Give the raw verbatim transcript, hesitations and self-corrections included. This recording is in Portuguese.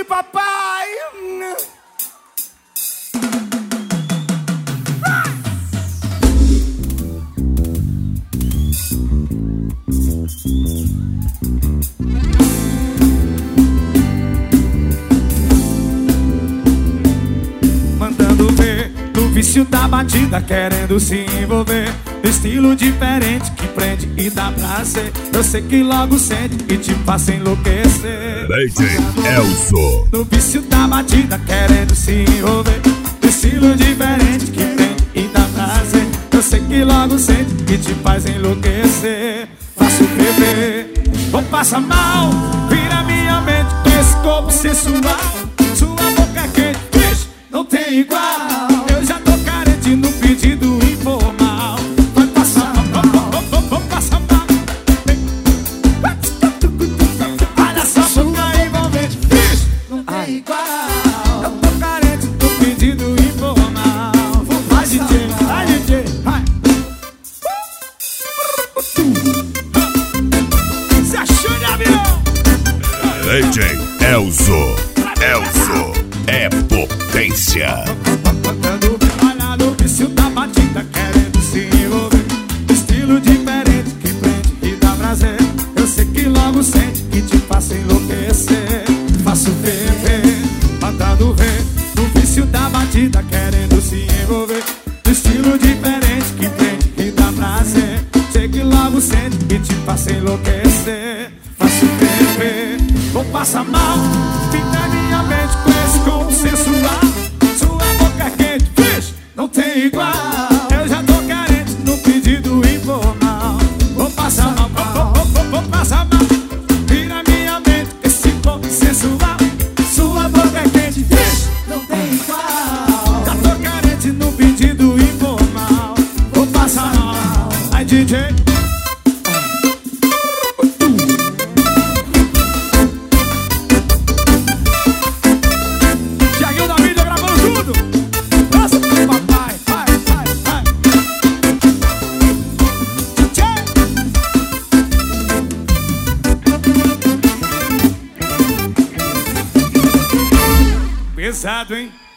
de papai. Mandando ver no vício da batida, querendo se envolver. Estilo diferente que prende e dá prazer. Eu sei que logo sente e te faça enlouquecer. D J Elzo. No vício da batida, querendo se envolver. Estilo diferente que prende e dá prazer. Eu sei que logo sente e te faz enlouquecer. Faço beber, ou passa mal. Vira minha mente com esse corpo sensual. Sua boca quente, bicho, não tem igual. Eu já tô carente no pedido informal. Vai passar mal, vou, vou passar mal. Olha só, boca envolvente, bicho, não tem igual. Eu tô carente no pedido informal. Vai D J, vai D J, vai. Se achou de avião. D J Elzo. Elzo é potência. Olha no vício da batida, querendo se envolver. Estilo diferente que prende e dá prazer. Eu sei que logo sente que te faça enlouquecer. Faço ferver, mandando ver. No vício da batida, querendo se envolver. Estilo diferente que prende e dá prazer. Sei que logo sente que te faça enlouquecer. Faço ferver, vou passar mal. Fica minha mente com esse corpo sensual. Sua boca quente, bicho, não tem igual. Eu já tô carente no pedido informal. Vou passar mal, vou, vou, vou, vou passar mal. Vira minha mente esse corpo sensual. Sua boca quente, bicho, não tem igual. Já tô carente no pedido informal. Vou passar mal. Ai D J. Pesado, hein?